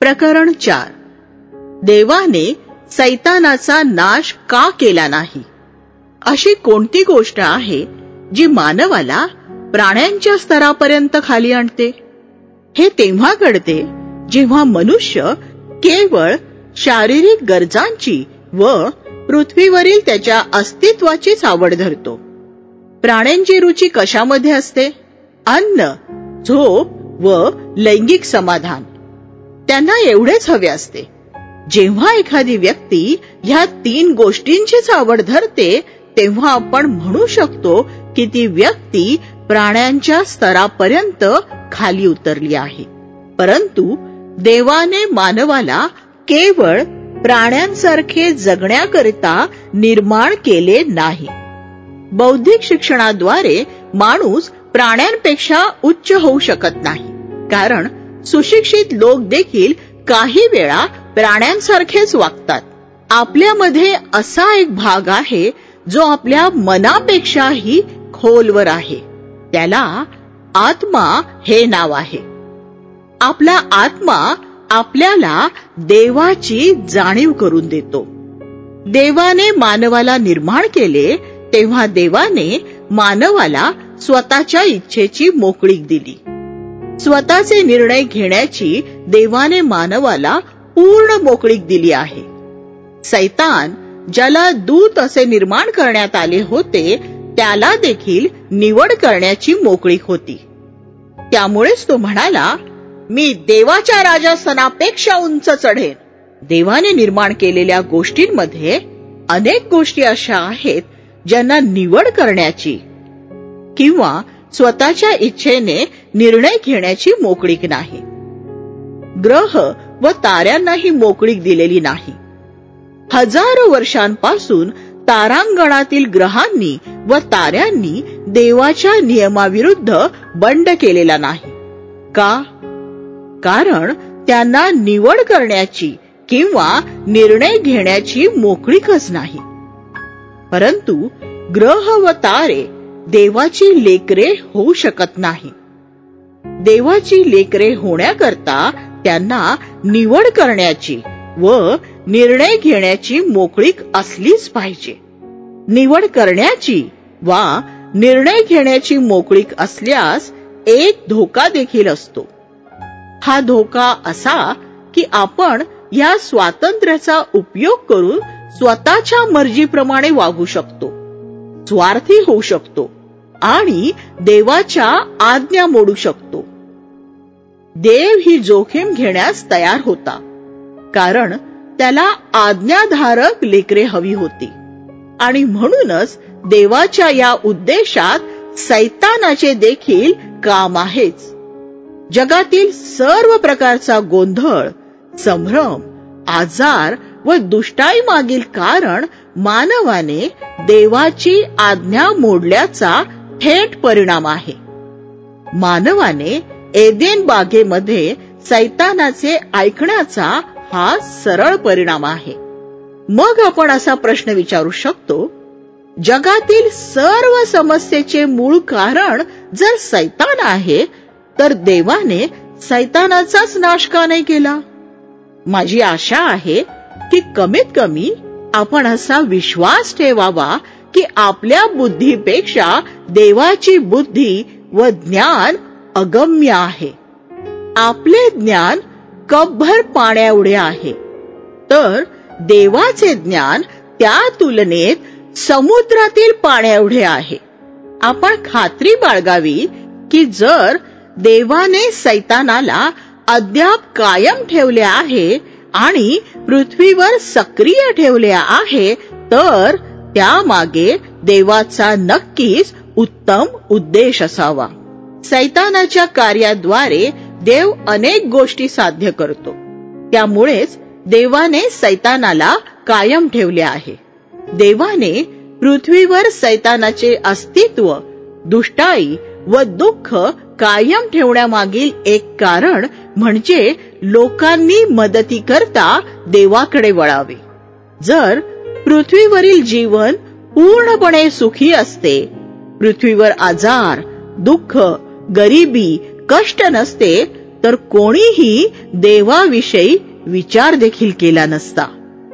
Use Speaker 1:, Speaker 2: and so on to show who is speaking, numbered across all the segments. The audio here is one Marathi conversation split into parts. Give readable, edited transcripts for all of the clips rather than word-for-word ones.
Speaker 1: प्रकरण 4. देवाने सैतानाचा नाश का केला नाही? अशी कोणती गोष्ट आहे जी मानवाला प्राण्यांच्या स्तरापर्यंत खाली आणते? हे तेव्हा घडते जेव्हा मनुष्य केवळ शारीरिक गरजांची व पृथ्वीवरील त्याच्या अस्तित्वाचीच आवड धरतो. प्राण्यांची रुची कशामध्ये असते? अन्न, झोप व लैंगिक समाधान. त्यांना एवढेच हवे असते. जेव्हा एखादी व्यक्ती ह्या 3 गोष्टींचीच आवड धरते तेव्हा आपण म्हणू शकतो की ती व्यक्ती प्राण्यांच्या स्तरापर्यंत खाली उतरली आहे. परंतु देवाने मानवाला केवळ प्राण्यांसारखे जगण्याकरिता निर्माण केले नाही. बौद्धिक शिक्षणाद्वारे माणूस प्राण्यांपेक्षा उच्च होऊ शकत नाही, कारण सुशिक्षित लोक देखील काही वेळा प्राण्यांसारखेच वागतात. आपल्यामध्ये असा एक भाग आहे जो आपल्या मनापेक्षाही खोलवर आहे. त्याला आत्मा हे नाव आहे. आपला आत्मा आपल्याला देवाची जाणीव करून देतो. देवाने मानवाला निर्माण केले तेव्हा देवाने मानवाला स्वतःच्या इच्छेची मोकळीक दिली. स्वतःचे निर्णय घेण्याची देवाने मानवाला पूर्ण मोकळीक दिली आहे. सैतान, ज्याला दूत असे निर्माण करण्यात आले होते, त्याला देखील निवड करण्याची मोकळीक होती. त्यामुळेच तो म्हणाला, मी देवाच्या राजासनापेक्षा उंच चढेन. देवाने निर्माण केलेल्या गोष्टींमध्ये अनेक गोष्टी अशा आहेत ज्यांना निवड करण्याची किंवा स्वतःच्या इच्छेने निर्णय घेण्याची मोकळीक नाही. ग्रह व ताऱ्यांनाही मोकळीक दिलेली नाही. हजारो वर्षांपासून तारांगणातील ग्रहांनी व ताऱ्यांनी देवाच्या नियमाविरुद्ध बंड केलेला नाही. का? कारण त्यांना निवड करण्याची किंवा निर्णय घेण्याची मोकळीकच नाही. परंतु ग्रह व तारे देवाची लेकरे होऊ शकत नाही. देवाची लेकरे होण्याकरता त्यांना निवड करण्याची व निर्णय घेण्याची मोकळीक असलीच पाहिजे. निवड करण्याची वा निर्णय घेण्याची मोकळीक असल्यास एक धोका देखील असतो. हा धोका असा की आपण या स्वातंत्र्याचा उपयोग करून स्वतःच्या मर्जीप्रमाणे वागू शकतो, स्वार्थी होऊ शकतो आणि देवाच्या आज्ञा मोडू शकतो. देव ही जोखीम घेण्यास तयार होता, कारण त्याला आज्ञाधारक लेकरे हवी होती. आणि म्हणूनच देवाच्या या उद्देशात सैतानाचे देखील काम आहेच. जगातील सर्व प्रकारचा गोंधळ, संभ्रम, आजार व दुष्टाई मागील कारण मानवाने देवाची आज्ञा मोडल्याचा थेट परिणाम आहे. मानवाने एदेन बागेमध्ये सैतानाचे ऐकण्याचा हा सरळ परिणाम आहे. मग आपण असा प्रश्न विचारू शकतो, जगातील सर्व समस्येचे मूळ कारण जर सैतान आहे, तर देवाने सैतानाचाच नाश का नाही केला? माझी आशा आहे की कमीत कमी आपण असा विश्वास ठेवावा की आपल्या बुद्धीपेक्षा देवाची बुद्धी व ज्ञान अगम्य आहे. आपले ज्ञान कपभर पाण्याएवढे आहे, तर देवाचे ज्ञान त्या तुलनेत समुद्रातील पाण्याएवढे आहे. आपण खात्री बाळगावी की जर देवाने सैतानाला अद्याप कायम ठेवले आहे आणि पृथ्वीवर सक्रिय ठेवले आहे, तर त्यामागे देवाचा नक्कीच उत्तम उद्देश असावा. सैतानाच्या कार्याद्वारे देव अनेक गोष्टी साध्य करतो. त्यामुळेच देवाने सैतानाला कायम ठेवले आहे. देवाने पृथ्वीवर सैतानाचे अस्तित्व, दुष्टाई व दुःख कायम ठेवण्यामागील एक कारण म्हणजे लोकांनी मदतीकरता देवाकडे वळावे. जर पृथ्वीवरील जीवन पूर्णपणे सुखी असते, पृथ्वीवर आजार, दुःख, गरिबी, कष्ट नसते, तर कोणीही देवाविषयी विचार देखील केला नसता.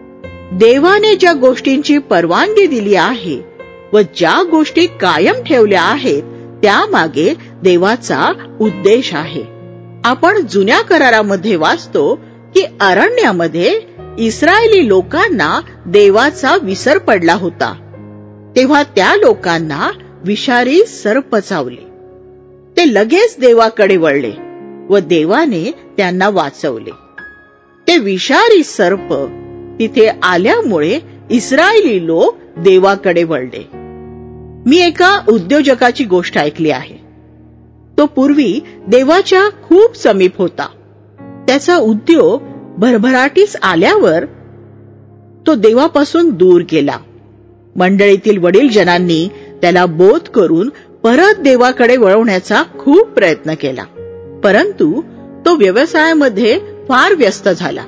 Speaker 1: देवाने ज्या गोष्टींची परवानगी दिली आहे व ज्या गोष्टी कायम ठेवल्या आहेत त्यामागे देवाचा उद्देश आहे. आपण जुन्या करारामध्ये वाचतो की अरण्यामध्ये इस्रायली लोकांना देवाचा विसर पडला होता. तेव्हा त्या लोकांना विषारी सर्प चावले. ते लगेच देवाकडे वळले व देवाने त्यांना वाचवले. ते विषारी सर्प तिथे आल्यामुळे इस्रायली लोक देवाकडे वळले. मी एका उद्योजकाची गोष्ट ऐकली आहे. तो पूर्वी देवाच्या खूप समीप होता. त्याचा उद्योग भरभराटीस आल्यावर तो देवापासून दूर गेला. मंडळीतील वडीलजनांनी त्याला बोध करून परत देवाकडे वळवण्याचा खूप प्रयत्न केला, परंतु तो व्यवसायामध्ये फार व्यस्त झाला.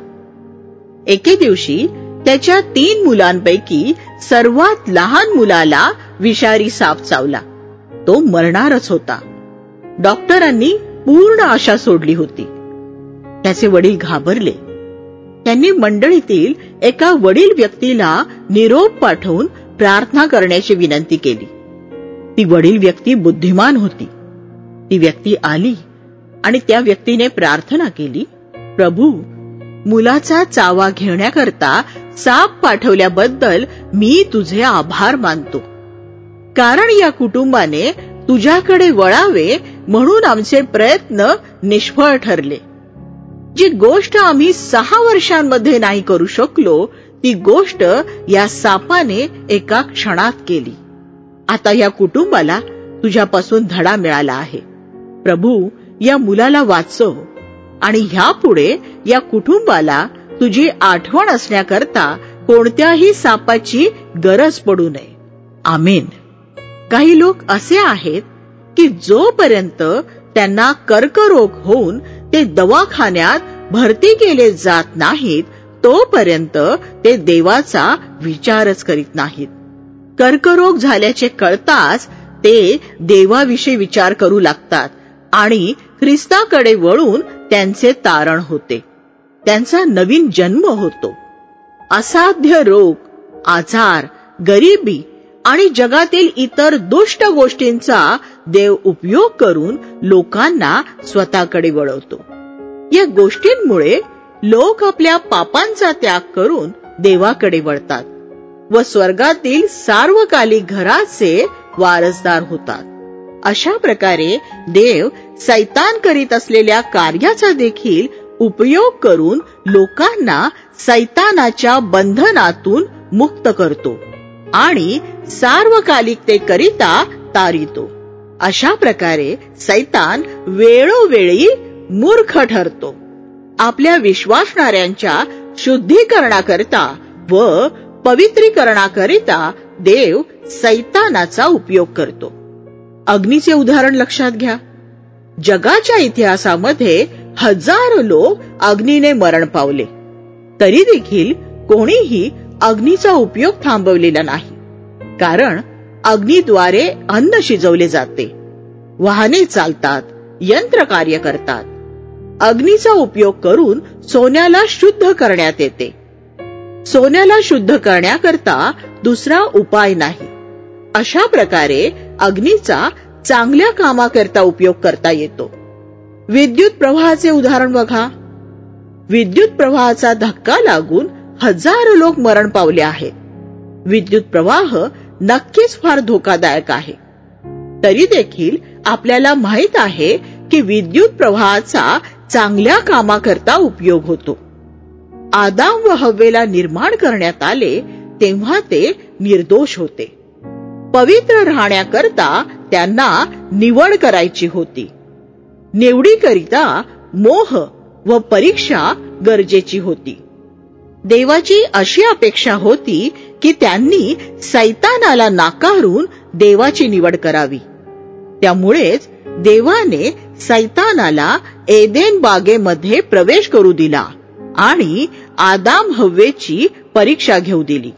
Speaker 1: एके दिवशी त्याच्या 3 मुलांपैकी सर्वात लहान मुलाला विषारी साप चावला. तो मरणारच होता. डॉक्टरांनी पूर्ण आशा सोडली होती. त्याचे वडील घाबरले. त्यांनी मंडळीतील एका वडील व्यक्तीला निरोप पाठवून प्रार्थना करण्याची विनंती केली. ती वडील व्यक्ती बुद्धिमान होती. ती व्यक्ती आली आणि त्या व्यक्तीने प्रार्थना केली, प्रभू, मुलाचा चावा घेण्याकरता साप पाठवल्याबद्दल मी तुझे आभार मानतो, कारण या कुटुंबाने तुझ्याकडे वळावे म्हणून आमचे प्रयत्न निष्फळ ठरले. जी गोष्ट आम्ही 6 वर्षांमध्ये नाही करू शकलो ती गोष्ट या सापाने एका क्षणात केली. आता या कुटुंबाला तुझ्यापासून धडा मिळाला आहे. प्रभू, या मुलाला वाचव आणि ह्यापुढे या कुटुंबाला तुझी आठवण असण्याकरता कोणत्याही सापाची गरज पडू नये. आमेन. काही लोक असे आहेत की जोपर्यंत त्यांना कर्करोग होऊन ते दवाखान्यात भरती केले जात नाहीत तोपर्यंत ते देवाचा विचारच करीत नाहीत. कर्करोग झाल्याचे कळताच ते देवाविषयी विचार करू लागतात आणि ख्रिस्ताकडे वळून त्यांचे तारण होते. त्यांचा नवीन जन्म होतो. असाध्य रोग, आजार, गरिबी आणि जगातील इतर दुष्ट गोष्टींचा देव उपयोग करून लोकांना स्वतःकडे वळवतो. या गोष्टींमुळे लोक आपल्या पापांचा त्याग करून देवाकडे वळतात व स्वर्गातील सार्वकालिक घराचे वारसदार होतात. अशा प्रकारे देव सैतान करीत असलेल्या कार्याचा देखील उपयोग करून लोकांना सैतानाच्या बंधनातून मुक्त करतो आणि सार्वकालिकतेकरिता तारितो. अशा प्रकारे सैतान वेळोवेळी मूर्ख ठरतो. आपल्या विश्वासणाऱ्यांच्या शुद्धीकरणाकरिता व पवित्रीकरणाकरिता देव सैतानाचा उपयोग करतो. अग्नीचे उदाहरण लक्षात घ्या. जगाच्या इतिहासामध्ये हजारो लोक अग्नीने मरण पावले, तरी देखील कोणीही अग्नीचा उपयोग थांबवलेला नाही, कारण अग्नीद्वारे अन्न शिजवले जाते, वाहने चालतात, यंत्र कार्य करतात. अग्नीचा उपयोग करून सोन्याला शुद्ध करण्यात येते. सोन्याला शुद्ध करण्याकरता दुसरा उपाय नाही. अशा प्रकारे अग्नीचा चांगल्या कामाकरता उपयोग करता येतो. विद्युत प्रवाहाचे उदाहरण बघा. विद्युत प्रवाहाचा धक्का लागून हजारो लोक मरण पावले आहेत. विद्युत प्रवाह नक्कीच फार धोकादायक आहे. तरी देखील आपल्याला माहित आहे की विद्युत प्रवाहाचा चांगल्या कामाकरता उपयोग होतो. आदाम व हव्वेला निर्माण करण्यात आले तेव्हा ते निर्दोष होते. पवित्र राहण्याकरता त्यांना निवड करायची होती. निवडीकरिता मोह व परीक्षा गरजेची होती. देवाची अशी अपेक्षा होती की त्यांनी सैतानाला नाकारून देवाची निवड करावी. त्यामुळेच देवाने सैतानाला एदेन बागेमध्ये प्रवेश करू दिला आणि आदाम हव्वेची परीक्षा घेऊ दिली.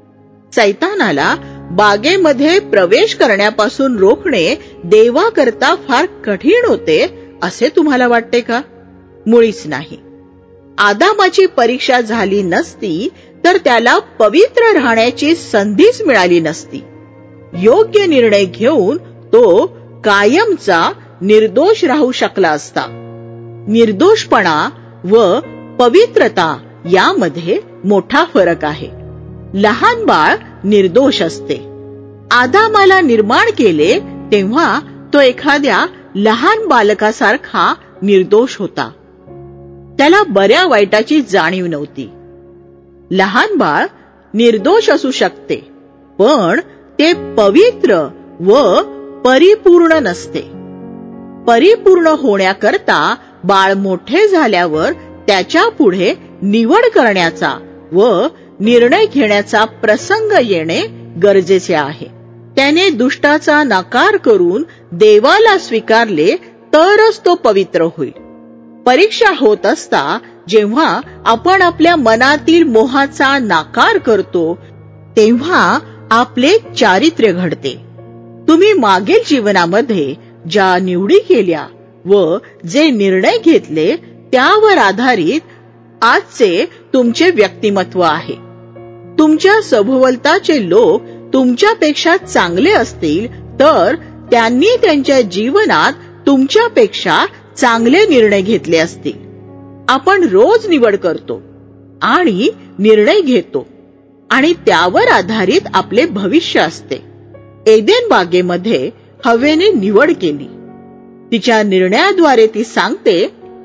Speaker 1: सैतानाला बागेमध्ये प्रवेश करण्यापासून रोखणे देवाकरता फार कठीण होते असे तुम्हाला वाटते का? मुळीच नाही. आदामाची परीक्षा झाली नसती तर त्याला पवित्र राहण्याची संधीच मिळाली नसती. योग्य निर्णय घेऊन तो कायमचा निर्दोष राहू शकला असता. निर्दोषपणा व पवित्रता यामध्ये मोठा फरक आहे. लहान बाळ निर्दोष असते. आदामाला निर्माण केले तेव्हा तो एखाद्या लहान बालकासारखा निर्दोष होता. त्याला बऱ्या वाईटाची जाणीव नव्हती. लहान बाळ निर्दोष असू शकते, पण ते पवित्र व परिपूर्ण नसते. परिपूर्ण होण्याकरता बाळ मोठे झाल्यावर त्याच्या पुढे निवड करण्याचा व निर्णय घेण्याचा प्रसंग येणे गरजेचे आहे. त्याने दुष्टाचा नकार करून देवाला स्वीकारले तरच तो पवित्र होईल. परीक्षा होत असता जेव्हा आपण आपल्या मनातील मोहाचा नकार करतो तेव्हा आपले चारित्र्य घडते. तुम्ही मागील जीवनामध्ये ज्या निवडी केल्या व जे निर्णय घेतले त्यावर आधारित आजचे तुमचे व्यक्तिमत्व आहे. तुमच्या सभोवतालचे लोक तुमच्यापेक्षा चांगले असतील तर त्यांनी त्यांच्या जीवनात तुमच्यापेक्षा चांगले निर्णय घेतले असतील. आपण रोज निवड करतो आणि निर्णय घेतो आणि त्यावर आधारित आपले भविष्य असते. एदेन बागेमध्ये हवेने निवड केली. तिच्या निर्णयाद्वारे ती सांगते,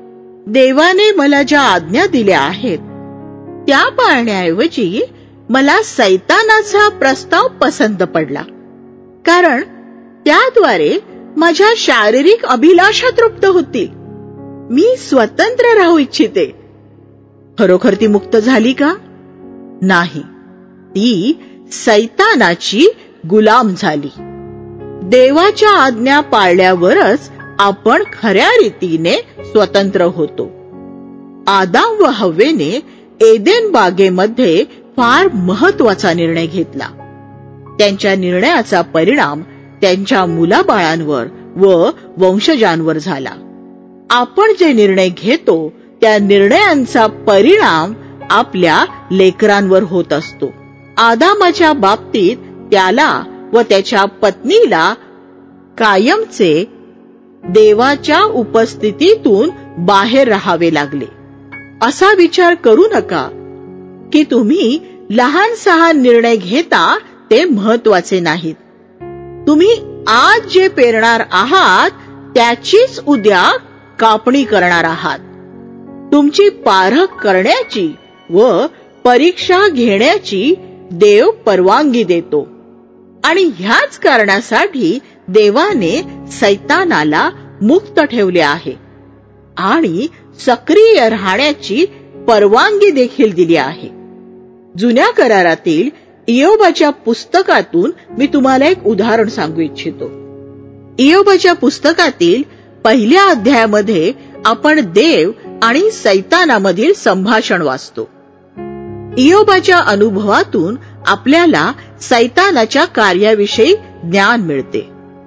Speaker 1: देवाने मला ज्या आज्ञा दिल्या आहेत त्या पाळण्याऐवजी मला सैतानाचा प्रस्ताव पसंत पडला, कारण त्याद्वारे माझ्या शारीरिक अभिलाषा तृप्त होतील. मी स्वतंत्र राहू इच्छिते. खरोखर ती मुक्त झाली का? नाही, ती सैतानाची गुलाम झाली. देवाच्या आज्ञा पाळल्यावरच आपण खऱ्या रीतीने स्वतंत्र होतो. आदाम व हव्वेने एदेन बागेमध्ये फार महत्वाचा निर्णय घेतला. त्यांच्या निर्णयाचा परिणाम त्यांच्या मुलाबाळांवर व वंशजांवर झाला. आपण जे निर्णय घेतो त्या निर्णयांचा परिणाम आपल्या लेकरांवर होत असतो. आदामाच्या बाबतीत त्याला व त्याच्या पत्नीला कायमचे देवाच्या उपस्थितीतून बाहेर राहावे लागले. असा विचार करू नका की तुम्ही लहान सहान निर्णय घेता ते महत्वाचे नाहीत. तुम्ही आज जे पेरणार आहात त्याचीच उद्या कापणी करणार आहात. तुमची पारख करण्याची व परीक्षा घेण्याची देव परवानगी देतो आणि ह्याच कारणासाठी देवाने सैतानाला मुक्त ठेवले आहे आणि सक्रिय राहण्याची परवानगी देखील दिली आहे. जुन्या करारातील इयोबाच्या पुस्तकातून मी तुम्हाला एक उदाहरण सांगू इच्छितो. इयोबाच्या पुस्तकातील 1 अध्यायामध्ये आपण देव आणि सैतानामधील संभाषण वाचतो. इयोबाच्या अनुभवातून आपल्याला सैतानाच्या कार्याविषयी ज्ञान मिळते.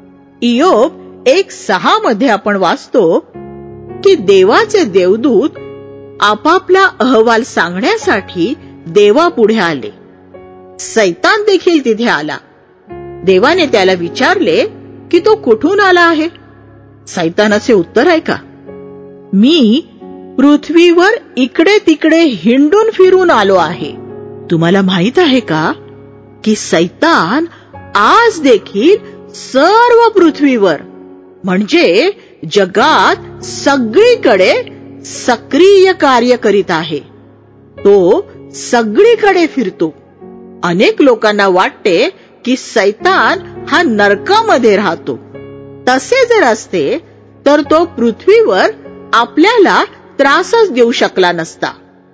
Speaker 1: इयोब 1:6 मध्ये आपण वाचतो की देवाचे देवदूत आपापला अहवाल सांगण्यासाठी देवापुढे आले. सैतान देखील तिथे आला. देवाने त्याला विचारले की तो कुठून आला आहे. सैतानाचे उत्तर ऐका, मी पृथ्वीवर इकडे तिकडे हिंडून फिरून आलो आहे. तुम्हाला माहित आहे का की सैतान आज देखील सर्व पृथ्वीवर म्हणजे जगात सगळीकडे सक्रिय कार्य करीत आहे. तो सगळीकडे फिरतो. अनेक लोकांना वाटते की सैतान हा नरकामध्ये राहतो. तसे जर असते तर तो पृथ्वीवर आपल्याला त्रासच देऊ शकला नसता.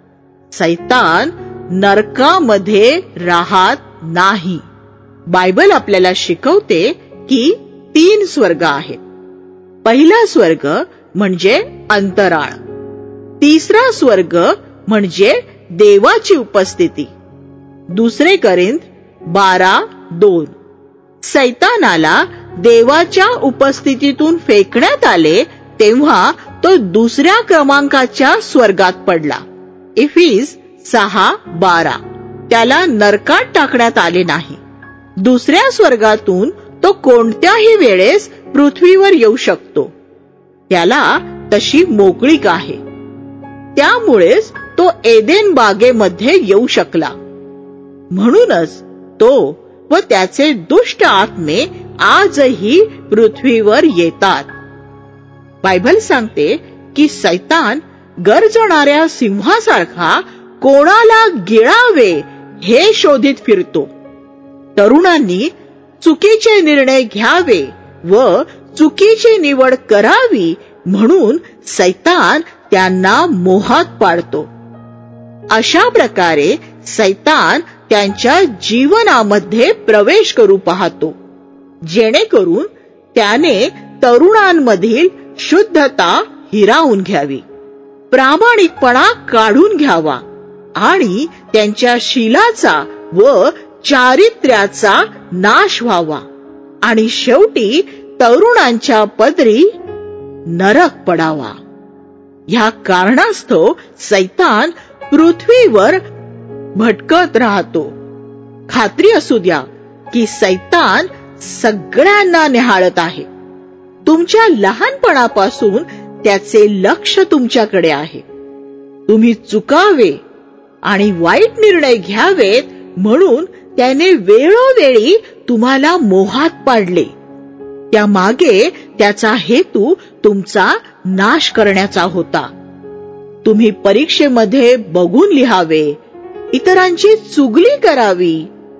Speaker 1: सैतान नरकामध्ये राहत नाही. बायबल आपल्याला शिकवते की 3 स्वर्ग आहेत. पहिला स्वर्ग म्हणजे अंतराळ. तिसरा स्वर्ग म्हणजे देवाची उपस्थिती. 2 कोरिंथ 12:2. सैतानाला देवाच्या उपस्थितीतून फेकण्यात आले तेव्हा तो दुसऱ्या क्रमांकाच्या स्वर्गात पडला. इफिस 6:12. त्याला नरकात टाकण्यात आले नाही. दुसऱ्या स्वर्गातून तो कोणत्याही वेळेस पृथ्वीवर येऊ शकतो. त्याला तशी मोकळीक आहे. त्यामुळेच तो एदेन बागेमध्ये येऊ शकला. म्हणूनच तो व त्याचे दुष्ट आत्मे आजही पृथ्वीवर येतात. बायबल सांगते की सैतान गर्जणाऱ्या सिंहासारखा कोणाला गिळावे हे शोधित फिरतो. तरुणांनी चुकीचे निर्णय घ्यावे व चुकीची निवड करावी म्हणून सैतान त्यांना मोहात पाडतो. अशा प्रकारे सैतान त्यांच्या जीवनामध्ये प्रवेश करू पाहतो, जेणेकरून त्याने तरुणांमधील शुद्धता हिरावून घ्यावी, प्रामाणिकपणा काढून घ्यावा आणि त्यांच्या शीलाचा व चारित्र्याचा नाश व्हावा आणि शेवटी तरुणांच्या पदरी नरक पडावा. ह्या कारणास्तव सैतान पृथ्वीवर भटकत राहतो. खात्री असू द्या की सैतान सगळ्यांना निहाळत आहे. तुमच्या लहानपणापासून त्याचे लक्ष तुमच्याकडे आहे. तुम्ही चुकावे आणि वाईट निर्णय घ्यावेत म्हणून त्याने वेळोवेळी तुम्हाला मोहात पाडले. त्यामागे त्याचा हेतू तुमचा नाश करण्याचा होता. तुम्ही परीक्षेमध्ये बघून लिहावे, इतरांची चुगली करावी,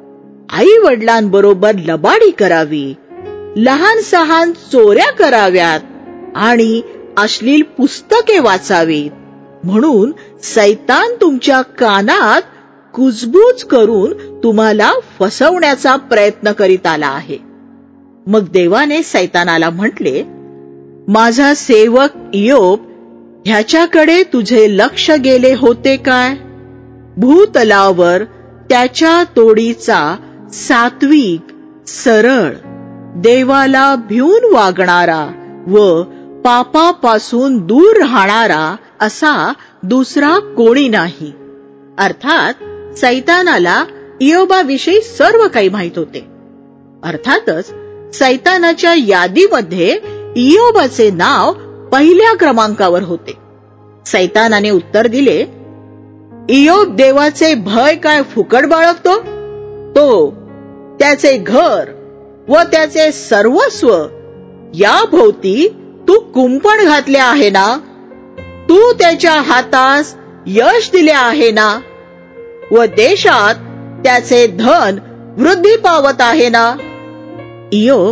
Speaker 1: आई वडिलांबरोबर लबाडी करावी, लहान सहान चोऱ्या कराव्यात आणि अश्लील पुस्तके वाचावीत म्हणून सैतान तुमच्या कानात कुजबूज करून तुम्हाला फसवण्याचा प्रयत्न करीत आला आहे. मग देवाने सैतानाला म्हटले, माझा सेवक इयोब ह्याच्याकडे तुझे लक्ष गेले होते काय? भूतलावर त्याच्या तोडीचा सात्विक, सरळ, देवाला भिवून वागणारा व पापापासून दूर राहणारा असा दुसरा कोणी नाही. अर्थात सैतानाला इयोबाविषयी सर्व काही माहित होते. अर्थातच सैतानाच्या यादीमध्ये इयोबाचे नाव पहिल्या क्रमांकावर होते. सैतानाने उत्तर दिले, इयोब देवाचे भय काय फुकट बाळगतो? तो त्याचे घर व त्याचे सर्वस्व या भोवती तू कुंपण घातले आहे ना? तू त्याच्या हातास यश दिले आहे ना? व देशात त्याचे धन वृद्धी पावत आहे ना? इयोब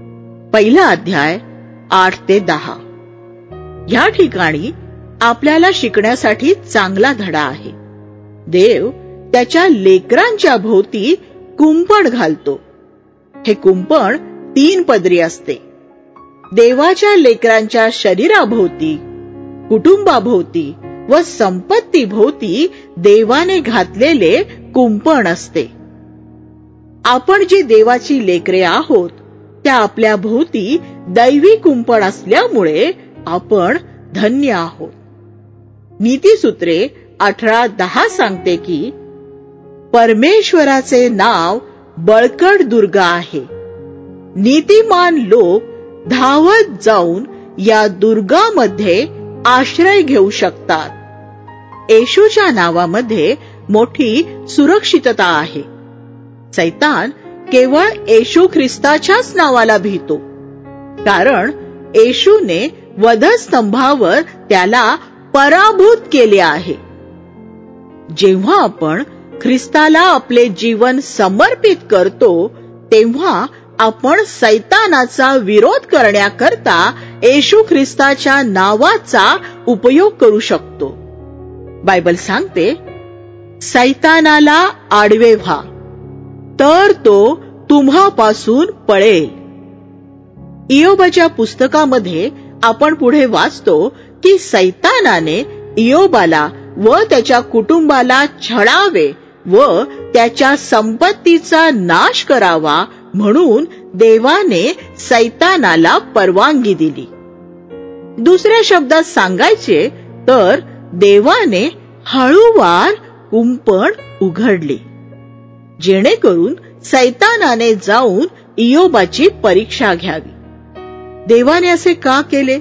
Speaker 1: 1 8 ते 10. या ठिकाणी आपल्याला शिकण्यासाठी चांगला धडा आहे. देव त्याच्या लेकरांच्या भोवती कुंपण घालतो. हे कुंपण 3 पदरी असते. देवाच्या लेकरांच्या शरीराभोवती, कुटुंबाभोवती व संपत्तीभोवती देवाने घातलेले कुंपण असते. आपण जी देवाची लेकरे आहोत त्या आपल्या भोवती दैवी कुंपण असल्यामुळे आपण धन्य आहोत. नीतिसूत्रे 18:10 सांगते की परमेश्वराचे नाव बळकट दुर्ग आहे. नीतिमान लोक धावत जाऊन या दुर्गामध्ये आश्रय घेऊ शकतात. येशूच्या नावामध्ये मोठी सुरक्षितता आहे. सैतान केवळ येशू ख्रिस्ताच्याच नावाला भीतो, कारण येशूने वधस्तंभावर त्याला पराभूत केले आहे. जेव्हा आपण ख्रिस्ताला आपले जीवन समर्पित करतो तेव्हा आपण सैतानाचा विरोध करण्याकरता येशू ख्रिस्ताच्या नावाचा उपयोग करू शकतो. बायबल सांगते, सैतानाला आडवे व्हा तर तो तुम्हापासून पळेल. इयोबाच्या पुस्तकामध्ये आपण पुढे वाचतो की सैतानाने इयोबाला व त्याच्या कुटुंबाला छळावे व त्याच्या संपत्तीचा नाश करावा म्हणून देवाने सैतानाला परवानगी दिली. दुसऱ्या शब्दात सांगायचे तर देवाने हळूवार कुंपण उघडले, जेणेकरून सैतानाने जाऊन इयोबाची परीक्षा घ्यावी. देवाने असे का केले?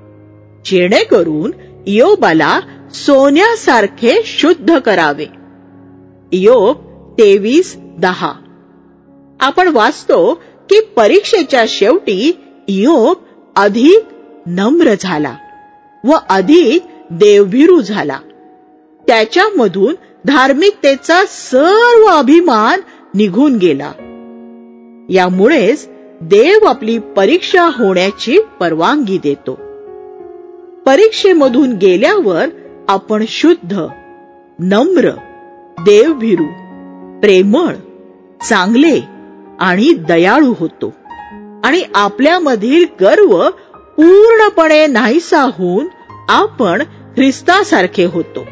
Speaker 1: जेणेकरून इयोबाला सोन्यासारखे शुद्ध करावे. इयोब 23:10. आपण वाचतो की परीक्षेच्या शेवटी इयोब अधिक नम्र झाला व अधिक देवभीरू झाला. त्याच्यामधून धार्मिकतेचा सर्व अभिमान निघून गेला. यामुळेच देव आपली परीक्षा होण्याची परवानगी देतो. परीक्षेमधून गेल्यावर आपण शुद्ध, नम्र, देवभीरू, प्रेमळ, चांगले आणि दयाळू होतो आणि आपल्यामधील गर्व पूर्णपणे नाहीसा होऊन आपण ख्रिस्तासारखे होतो.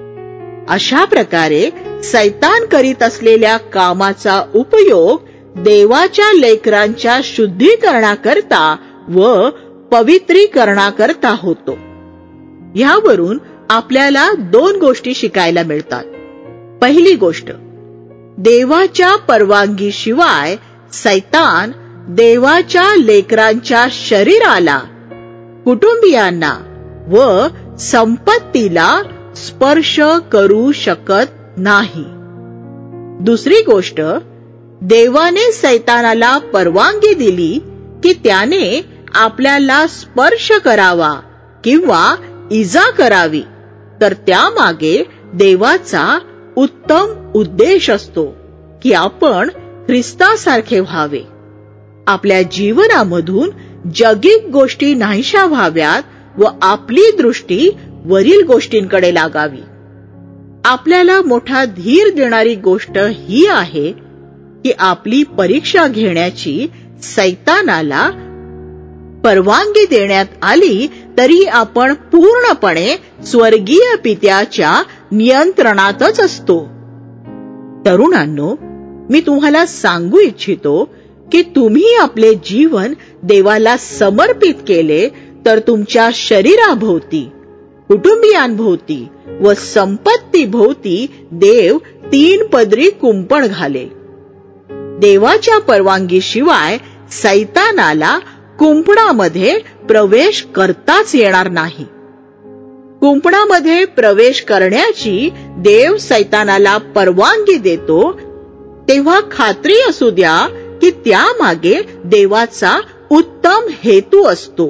Speaker 1: अशा प्रकारे सैतान करीत असलेल्या कामाचा उपयोग देवाच्या लेकरांच्या शुद्धीकरणाकरता व पवित्रीकरणाकरता होतो. ह्यावरून आपल्याला 2 गोष्टी शिकायला मिळतात. पहिली गोष्ट, देवाच्या परवानगीशिवाय सैतान देवाच्या लेकरांच्या शरीराला, कुटुंबियांना व संपत्तीला स्पर्श करू शकत नाही. दुसरी गोष्ट, देवाने सैतानाला परवानगी दिली की त्याने आपल्याला स्पर्श करावा किंवा इजा करावी, तर त्यामागे देवाचा उत्तम उद्देश असतो की आपण ख्रिस्तासारखे व्हावे. आपल्या जीवनामधून जगिक गोष्टी नाहीशा व्हाव्यात व आपली दृष्टी वरील गोष्टींकडे लागावी. आपल्याला मोठा धीर देणारी गोष्ट ही आहे की आपली परीक्षा घेण्याची सैतानाला परवानगी देण्यात आली तरी आपण पूर्णपणे स्वर्गीय पित्याच्या नियंत्रणातच असतो. तरुणांनो, मी तुम्हाला सांगू इच्छितो की तुम्ही आपले जीवन देवाला समर्पित केले तर तुमच्या शरीराभोवती, कुटुंबियांभोवती व संपत्तीभोवती देव 3 पदरी कुंपण घालेल. देवाच्या परवानगीशिवाय सैतानाला कुंपणामध्ये प्रवेश करताच येणार नाही. कुंपणामध्ये प्रवेश करण्याची देव सैतानाला परवानगी देतो तेव्हा खात्री असू द्या की त्यामागे देवाचा उत्तम हेतू असतो.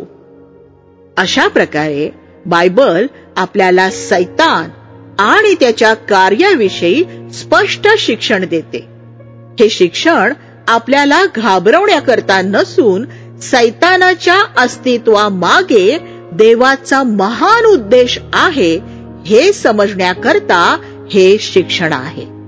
Speaker 1: अशा प्रकारे बायबल आपल्याला सैतान आणि त्याच्या कार्याविषयी स्पष्ट शिक्षण देते. हे शिक्षण आपल्याला घाबरवण्याकरता नसून सैतानाच्या अस्तित्वामागे देवाचा महान उद्देश आहे हे समजण्याकरता हे शिक्षण आहे.